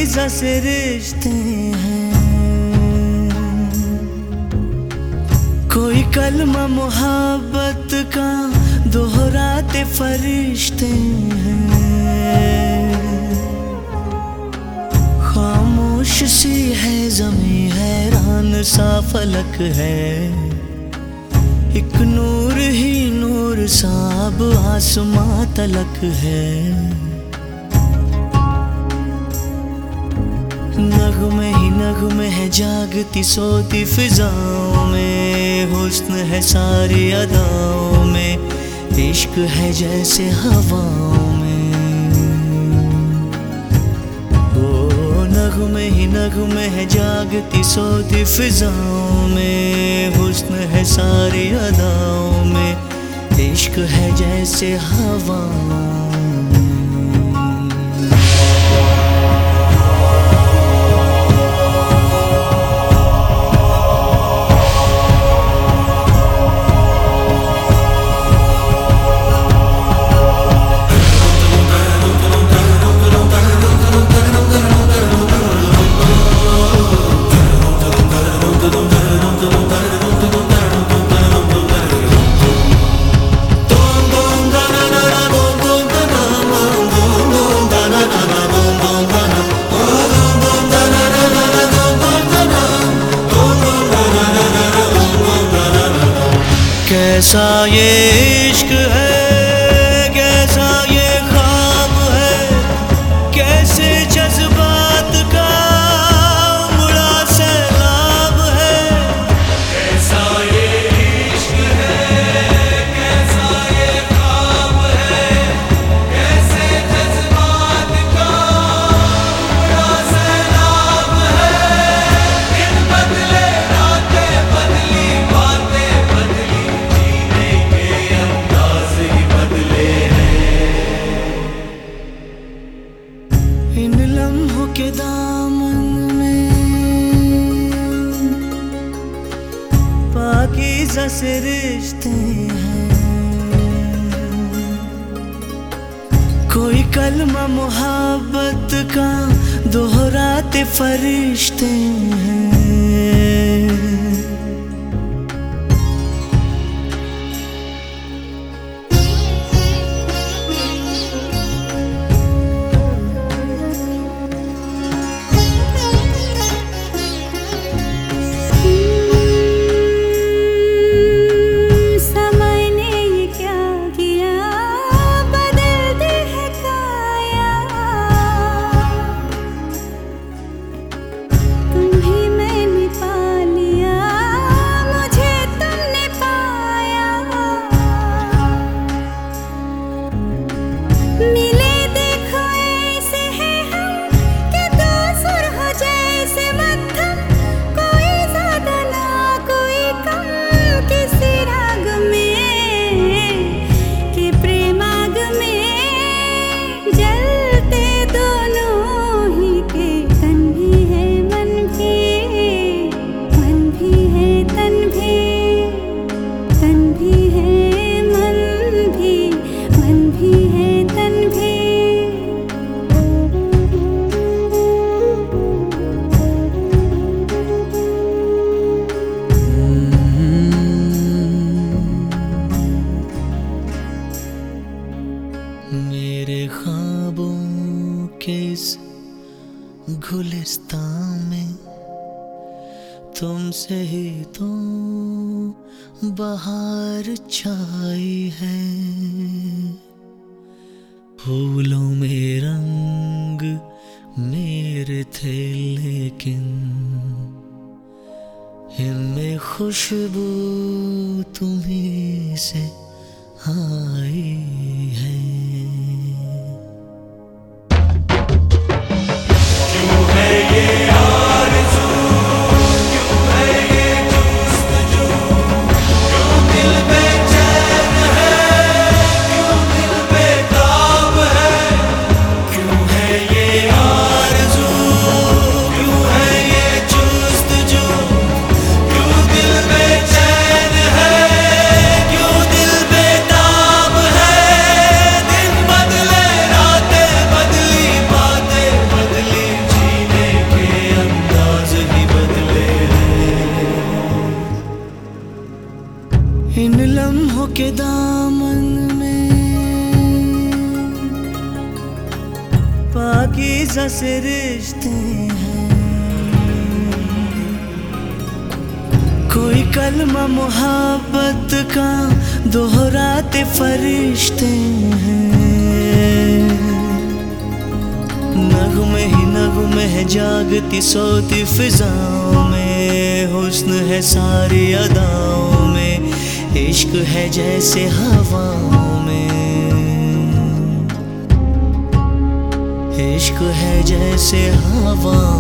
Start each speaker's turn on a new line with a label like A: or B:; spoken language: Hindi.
A: पाकीज़ा से रिश्ते हैं, कोई कलमा मोहब्बत का दोहराते फरिश्ते हैं। खामोश सी है ज़मीं, हैरान सा फलक है, एक नूर ही नूर सा अब आसमां तलक है। नगमे ही नगमे है जागती सोती फिजाओं में, हुस्न है सारी अदाओं में, इश्क है जैसे हवाओं में। ओ नगमे ही नगमे है जागती सोती फिजाओं में, हुस्न है सारी अदाओं में, इश्क है जैसे हवाओं। कैसा ये इश्क है, कैसा ये ख्वाब है, कैसे जज्बात का उमड़ा सैलाब है।
B: कैसा ये इश्क है, कैसा ये ख्वाब है, कैसे जज्बात का उमड़ा सैलाब है। इन बदले रातें बदली, बातें बदली,
A: इन लम्हों के दामन में पाकीज़ा से रिश्ते हैं, कोई कलमा मोहब्बत का दोहराते फरिश्ते हैं। मेरे ख्वाबों के इस गुलिस्तान में तुमसे ही तो बहार छाई है। फूलों में रंग मेरे थे लेकिन इनमें खुशबू तुम्हीं से आई है।
B: क्यों दिल
A: पाकीज़ा से रिश्ते हैं, कोई कलमा मोहब्बत का दोहराते फरिश्ते हैं। नगमे ही नगमे है जागती सोती फिजाओं में, हुस्न है सारी अदाओं में, इश्क है जैसे हवाओं में, इश्क है जैसे हवा